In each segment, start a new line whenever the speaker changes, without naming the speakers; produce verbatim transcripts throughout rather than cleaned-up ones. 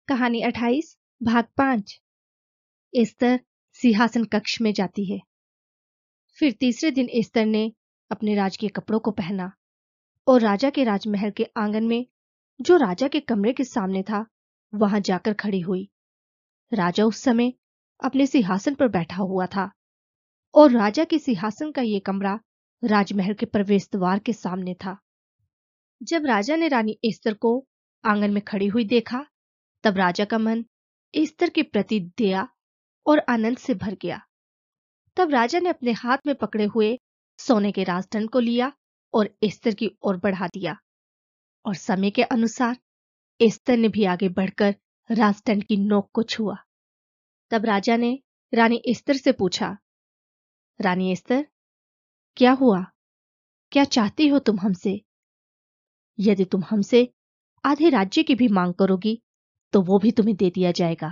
कहानी अट्ठाईस भाग पांच। एस्तर सिंहासन कक्ष में जाती है। फिर तीसरे दिन एस्तर ने अपने राजकीय कपड़ों को पहना और राजा के राजमहल के आंगन में, जो राजा के कमरे के सामने था, वहां जाकर खड़ी हुई। राजा उस समय अपने सिंहासन पर बैठा हुआ था और राजा के सिंहासन का ये कमरा राजमहल के प्रवेश द्वार के सामने था। जब राजा ने रानी एस्तर को आंगन में खड़ी हुई देखा, तब राजा का मन एस्तर के प्रति दया और आनंद से भर गया। तब राजा ने अपने हाथ में पकड़े हुए सोने के राजदंड को लिया और एस्तर की ओर बढ़ा दिया, और समय के अनुसार एस्तर ने भी आगे बढ़कर राजदंड की नोक को छुआ। तब राजा ने रानी एस्तर से पूछा, रानी एस्तर, क्या हुआ? क्या चाहती हो तुम हमसे? यदि तुम हमसे आधे राज्य की भी मांग करोगी तो वो भी तुम्हें दे दिया जाएगा।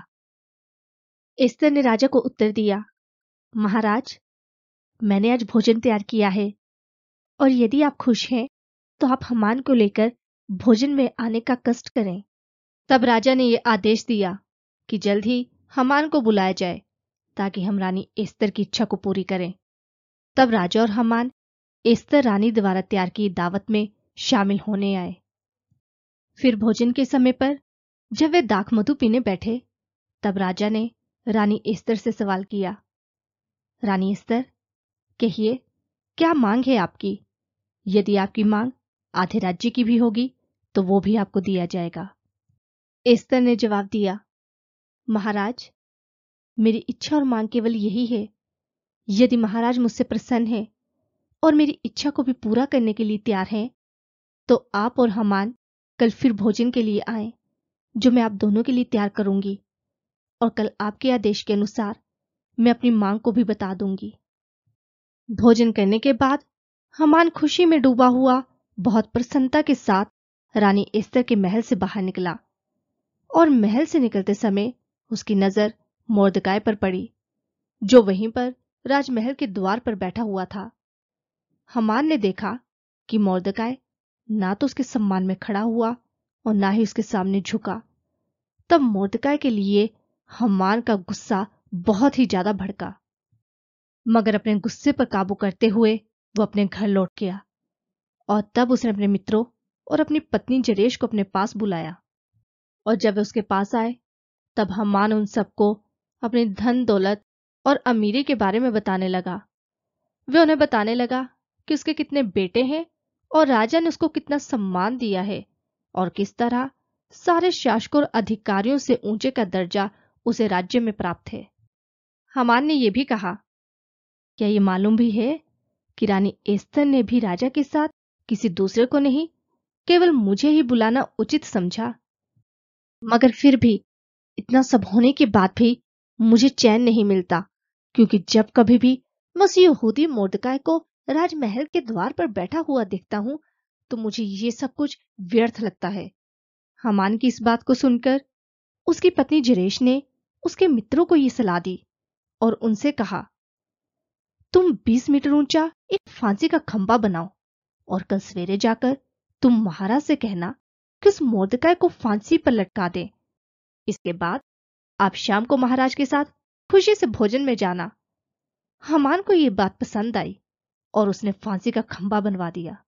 एस्तर ने राजा को उत्तर दिया, महाराज, मैंने आज भोजन तैयार किया है, और यदि आप खुश हैं तो आप हमान को लेकर भोजन में आने का कष्ट करें। तब राजा ने यह आदेश दिया कि जल्द ही हमान को बुलाया जाए, ताकि हम रानी एस्तर की इच्छा को पूरी करें। तब राजा और हमान एस्तर रानी द्वारा तैयार की दावत में शामिल होने आए। फिर भोजन के समय पर जब वे दाख मधु पीने बैठे, तब राजा ने रानी एस्तर से सवाल किया, रानी एस्तर, कहिए, क्या मांग है आपकी? यदि आपकी मांग आधे राज्य की भी होगी तो वो भी आपको दिया जाएगा। एस्तर ने जवाब दिया, महाराज, मेरी इच्छा और मांग केवल यही है। यदि महाराज मुझसे प्रसन्न है और मेरी इच्छा को भी पूरा करने के लिए तैयार हैं, तो आप और हमान कल फिर भोजन के लिए आए, जो मैं आप दोनों के लिए तैयार करूंगी, और कल आपके आदेश के अनुसार मैं अपनी मांग को भी बता दूंगी। भोजन करने के बाद हमान खुशी में डूबा हुआ बहुत प्रसन्नता के साथ रानी एस्तर के महल से बाहर निकला, और महल से निकलते समय उसकी नजर मोर्दकाय पर पड़ी, जो वहीं पर राजमहल के द्वार पर बैठा हुआ था। हमान ने देखा कि मोर्दकाय ना तो उसके सम्मान में खड़ा हुआ और ना ही उसके सामने झुका। तब मोर्दकाय के लिए हमान का गुस्सा बहुत ही ज्यादा भड़का, मगर अपने गुस्से पर काबू करते हुए वो अपने घर लौट गया, और तब उसने अपने मित्रों और अपनी पत्नी जरेश को अपने पास बुलाया। और जब वे उसके पास आए, तब हमान उन सबको अपनी धन दौलत और अमीरी के बारे में बताने लगा। वे उन्हें बताने लगा कि उसके कितने बेटे हैं और राजा ने उसको कितना सम्मान दिया है, और किस तरह सारे शासकों और अधिकारियों से ऊंचे का दर्जा उसे राज्य में प्राप्त है। हमान ने यह भी कहा, क्या ये मालूम भी है कि रानी एस्तर ने भी राजा के साथ किसी दूसरे को नहीं, केवल मुझे ही बुलाना उचित समझा। मगर फिर भी इतना सब होने के बाद भी मुझे चैन नहीं मिलता, क्योंकि जब कभी भी मैं उस यहूदी मोर्दकाय को राजमहल के द्वार पर बैठा हुआ देखता हूं, तो मुझे ये सब कुछ व्यर्थ लगता है। हमान की इस बात को सुनकर उसकी पत्नी जरेश ने उसके मित्रों को ये सलाह दी और उनसे कहा, तुम बीस मीटर ऊंचा एक फांसी का खंबा बनाओ, और कल सवेरे जाकर तुम महाराज से कहना कि उस मोर्दकाय को फांसी पर लटका दे। इसके बाद आप शाम को महाराज के साथ खुशी से भोजन में जाना। हमान को यह बात पसंद आई और उसने फांसी का खंबा बनवा दिया।